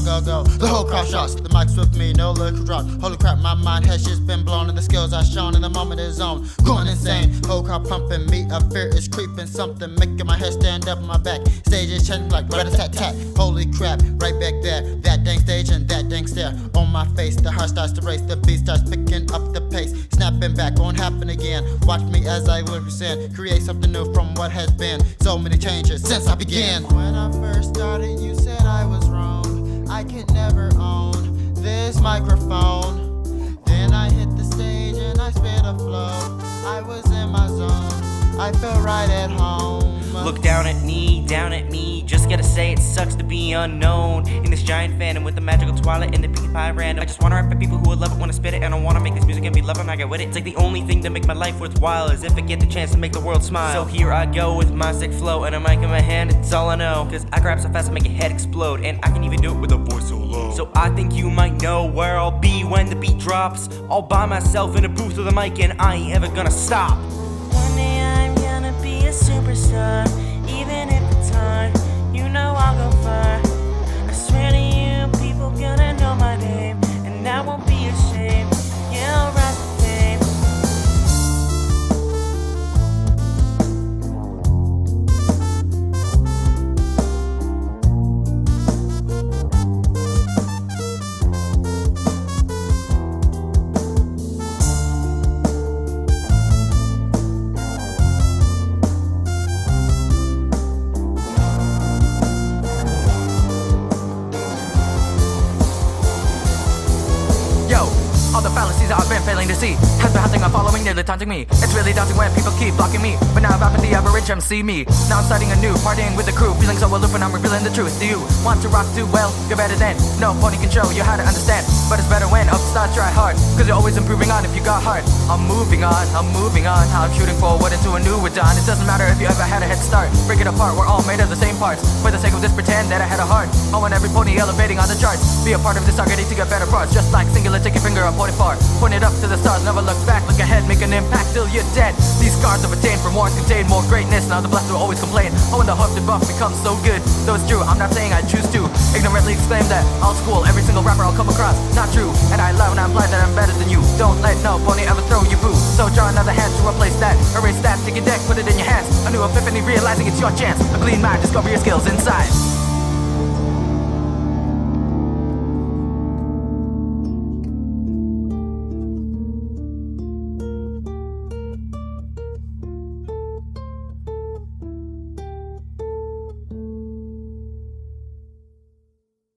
go. The whole crowd shouts, the mic's with me, no lyrical drop. Holy crap, my mind has just been blown, and the skills I shown in the moment is on. Going insane, whole crowd pumping me, a fear is creeping, something making my head stand up on my back. Stage is changing like rat-a-tat-tat. Holy crap, right back there, that dang stage and that dang stare. On my face, the heart starts to race, the beat starts picking up the pace. Snapping back, won't happen again. Watch me as I will present, create something new from what has been. So many changes since I began. When I first started, you said I was wrong. I could never own this microphone. Then I hit the stage and I spit a flow. I was in my zone, I felt right at home. Look down at me, just gotta say it sucks to be unknown in this giant fandom with the magical twilight and the Pinkie Pie random. I just wanna rap for people who would love it, wanna spit it, and I wanna make this music and be loved and I get with it. It's like the only thing to make my life worthwhile is if I get the chance to make the world smile. So here I go with my sick flow and a mic in my hand, it's all I know. Cause I can rap so fast I make your head explode, and I can even do it with a voice so low. So I think you might know where I'll be when the beat drops, all by myself in a booth with a mic, and I ain't ever gonna stop. One day I'm gonna be a superstar, even if it's hard, you know I'll go far. I swear to you, people gonna know my name, and I won't be ashamed. Yeah, I'll rise to fame. All the fallacies I've been failing to see has been hunting and following, nearly taunting me. It's really daunting when people keep blocking me, but now I'm rapping the average MC me. Now I'm starting anew, partying with the crew, feeling so aloof when I'm revealing the truth. Do you want to rock too well? You're better than no pony can show you how to understand, but it's better when upstarts try hard, cause you're always improving on if you got heart. I'm moving on, I'm shooting forward into a new dawn. It doesn't matter if you ever had a head start, break it apart, we're all made of the same parts. For the sake of this, pretend that I had a heart. I want every pony elevating on the charts, be a part of this targeting to get better parts. Just like singular, take your finger and point it far, point it up to the stars, never look back, look ahead, make an impact till you're dead. These scars I've attained from wars contain more greatness. Now the blessed will always complain, oh, when the hooked and buff becomes so good. Though it's true, I'm not saying I choose to ignorantly exclaim that I'll school every single rapper I'll come across. Not true, and I lie when I'm blind that I'm better than you. Don't let no pony ever throw you boo. So draw another hand to replace that, erase that, take your deck, put it in your hands. A new epiphany, realizing it's your chance. A clean mind, discover your skills inside.